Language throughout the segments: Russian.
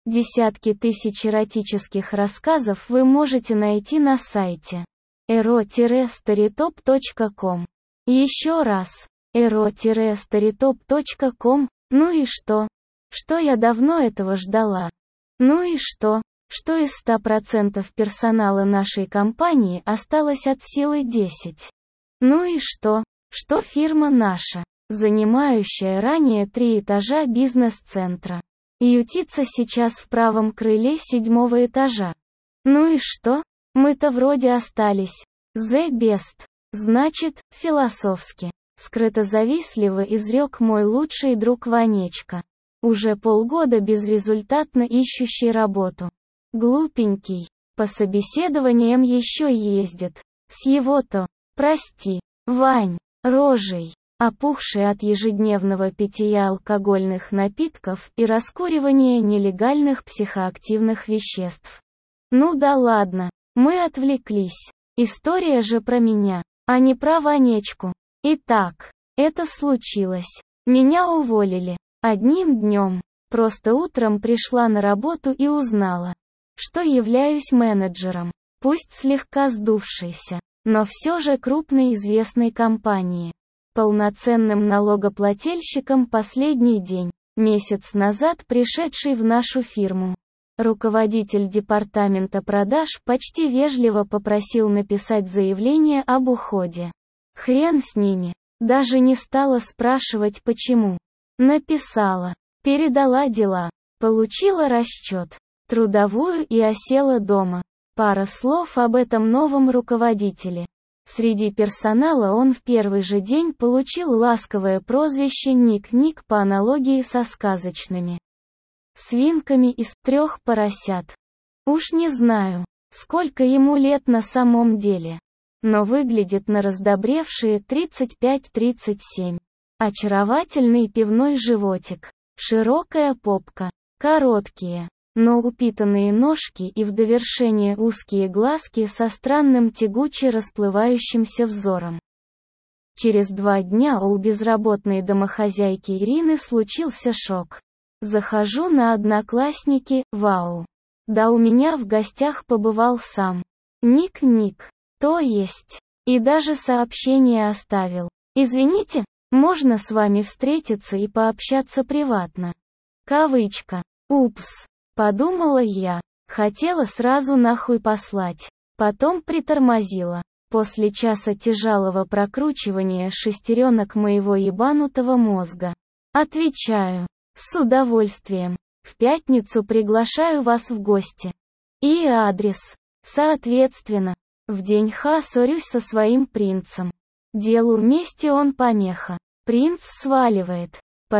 Десятки тысяч эротических рассказов вы можете найти на сайте ero-storytop.com. Еще раз, ero-storytop.com. Ну и что? Что я давно этого ждала. Ну и что? Что из 100% персонала нашей компании осталось от силы 10. Ну и что? Что фирма наша, занимающая ранее 3 этажа бизнес-центра, ютится сейчас в правом крыле 7-го этажа. Ну и что? Мы-то вроде остались. The best. Значит, философски. Скрыто-завистливо изрек мой лучший друг Ванечка. Уже полгода безрезультатно ищущий работу. Глупенький. По собеседованиям еще ездит. С его-то, прости, Вань, рожей, опухшей от ежедневного питья алкогольных напитков и раскуривания нелегальных психоактивных веществ. Ну да ладно, мы отвлеклись. История же про меня, а не про Ванечку. Итак, это случилось. Меня уволили. Одним днем. Просто утром пришла на работу и узнала, что являюсь менеджером, пусть слегка сдувшейся, но все же крупной известной компании. Полноценным налогоплательщиком последний день, месяц назад пришедший в нашу фирму. Руководитель департамента продаж почти вежливо попросил написать заявление об уходе. Хрен с ними. Даже не стала спрашивать почему. Написала. Передала дела. Получила расчет. Трудовую и осела дома. Пара слов об этом новом руководителе. Среди персонала он в первый же день получил ласковое прозвище Ник-Ник по аналогии со сказочными свинками из 3 поросят. Уж не знаю, сколько ему лет на самом деле. Но выглядит на раздобревшие 35-37. Очаровательный пивной животик, широкая попка, короткие, но упитанные ножки и в довершение узкие глазки со странным тягуче расплывающимся взором. Через 2 дня у безработной домохозяйки Ирины случился шок. Захожу на Одноклассники, вау. Да у меня в гостях побывал сам Ник-Ник. То есть. И даже сообщение оставил. Извините, можно с вами встретиться и пообщаться приватно. Кавычка. Упс. Подумала я. Хотела сразу нахуй послать. Потом притормозила. После часа тяжелого прокручивания шестеренок моего ебанутого мозга. Отвечаю. С удовольствием. В пятницу приглашаю вас в гости. И адрес. Соответственно. В день ссорюсь со своим принцем. Делу мести он помеха. Принц сваливает.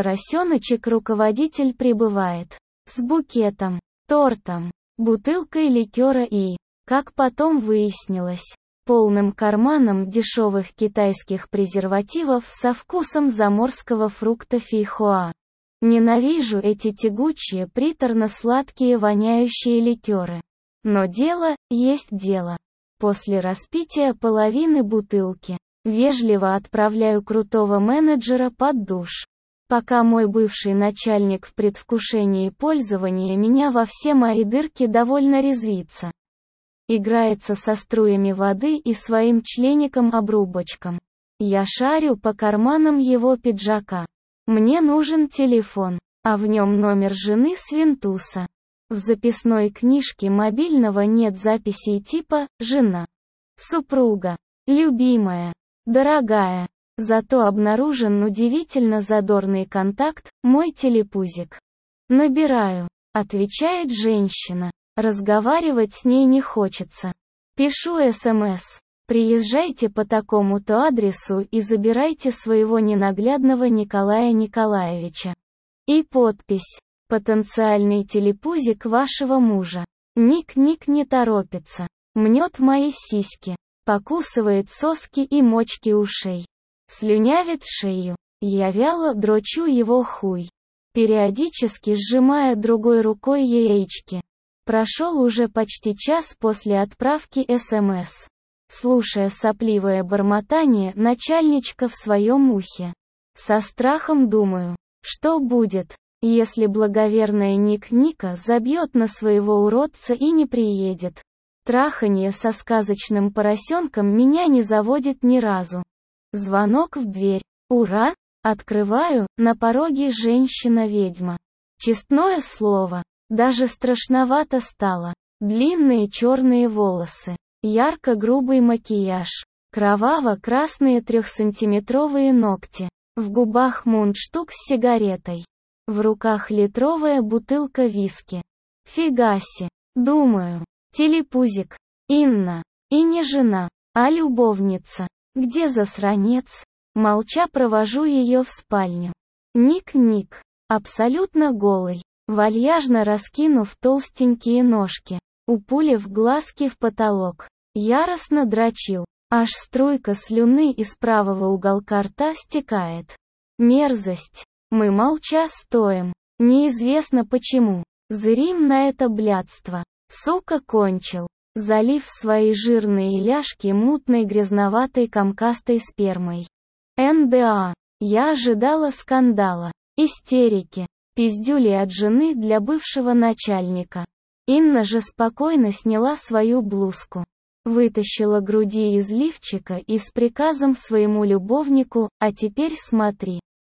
Поросеночек-руководитель прибывает. С букетом, тортом, бутылкой ликера и, как потом выяснилось, полным карманом дешевых китайских презервативов со вкусом заморского фрукта фейхоа. Ненавижу эти тягучие, приторно-сладкие воняющие ликеры. Но дело есть дело. После распития половины бутылки, вежливо отправляю крутого менеджера под душ. Пока мой бывший начальник в предвкушении пользования меня во все мои дырки довольно резвится. Играется со струями воды и своим члеником-обрубочком. Я шарю по карманам его пиджака. Мне нужен телефон, а в нем номер жены Свинтуса. В записной книжке мобильного нет записей типа «Жена», «Супруга», «Любимая», «Дорогая». Зато обнаружен удивительно задорный контакт, мой телепузик. Набираю. Отвечает женщина. Разговаривать с ней не хочется. Пишу СМС. Приезжайте по такому-то адресу и забирайте своего ненаглядного Николая Николаевича. И подпись. Потенциальный телепузик вашего мужа. Ник-Ник не торопится. Мнет мои сиськи. Покусывает соски и мочки ушей. Слюнявит шею. Я вяло дрочу его хуй. Периодически сжимая другой рукой яички. Прошел уже почти час после отправки СМС. Слушая сопливое бормотание начальничка в своем ухе. Со страхом думаю, что будет, Если благоверная Ник-Ника забьет на своего уродца и не приедет. Траханье со сказочным поросенком меня не заводит ни разу. Звонок в дверь. Ура! Открываю, на пороге женщина-ведьма. Честное слово, даже страшновато стало. Длинные черные волосы, ярко-грубый макияж, кроваво-красные 3-сантиметровые ногти, в губах мундштук с сигаретой, в руках литровая бутылка виски. Фигаси, думаю, телепузик, Инна, и не жена, а любовница. Где засранец? Молча провожу ее в спальню. Ник-Ник, абсолютно голый, вальяжно раскинув толстенькие ножки, упулив глазки в потолок, яростно дрочил, аж струйка слюны из правого уголка рта стекает. Мерзость. Мы молча стоим, неизвестно почему, зрим на это блядство. Сука кончил, залив свои жирные ляжки мутной грязноватой комкастой спермой. НДА. Я ожидала скандала, истерики, пиздюли от жены для бывшего начальника. Инна же спокойно сняла свою блузку, вытащила груди из лифчика и с приказом своему любовнику: «А теперь смотри».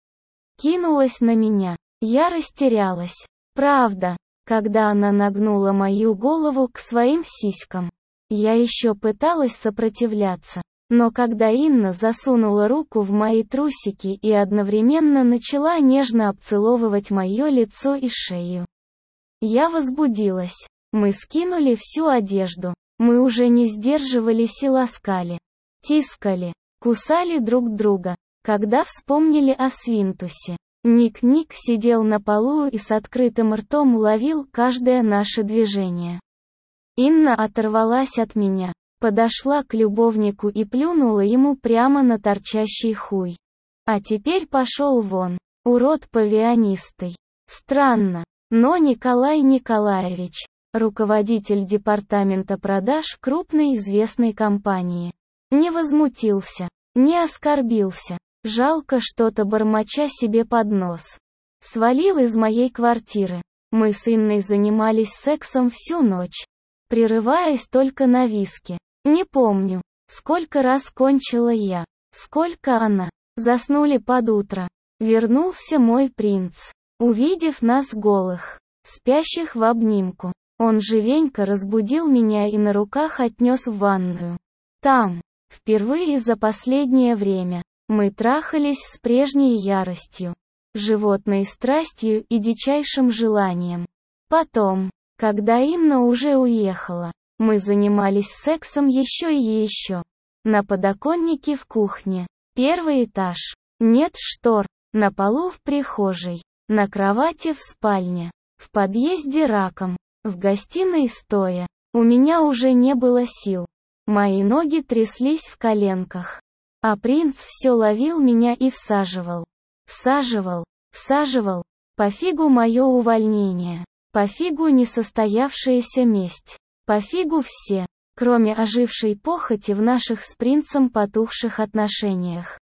Кинулась на меня. Я растерялась. Правда, когда она нагнула мою голову к своим сиськам. Я еще пыталась сопротивляться. Но когда Инна засунула руку в мои трусики и одновременно начала нежно обцеловывать мое лицо и шею, я возбудилась. Мы скинули всю одежду. Мы уже не сдерживались и ласкали, тискали, кусали друг друга. Когда вспомнили о свинтусе, Ник-Ник сидел на полу и с открытым ртом ловил каждое наше движение. Инна оторвалась от меня, подошла к любовнику и плюнула ему прямо на торчащий хуй. А теперь пошел вон, урод павианистый. Странно, но Николай Николаевич, руководитель департамента продаж крупной известной компании, не возмутился, не оскорбился, жалко что-то бормоча себе под нос. Свалил из моей квартиры. Мы с Инной занимались сексом всю ночь, прерываясь только на виски. Не помню, сколько раз кончила я, сколько она. Заснули под утро. Вернулся мой принц, увидев нас голых, спящих в обнимку. Он живенько разбудил меня и на руках отнес в ванную. Там, впервые за последнее время, мы трахались с прежней яростью, животной страстью и дичайшим желанием. Потом, когда Инна уже уехала, мы занимались сексом еще и еще. На подоконнике в кухне. Первый этаж. Нет штор. На полу в прихожей. На кровати в спальне. В подъезде раком. В гостиной стоя. У меня уже не было сил. Мои ноги тряслись в коленках. А принц все ловил меня и всаживал. Всаживал. Всаживал. Пофигу мое увольнение. Пофигу несостоявшаяся месть. Пофигу все, кроме ожившей похоти в наших с принцем потухших отношениях.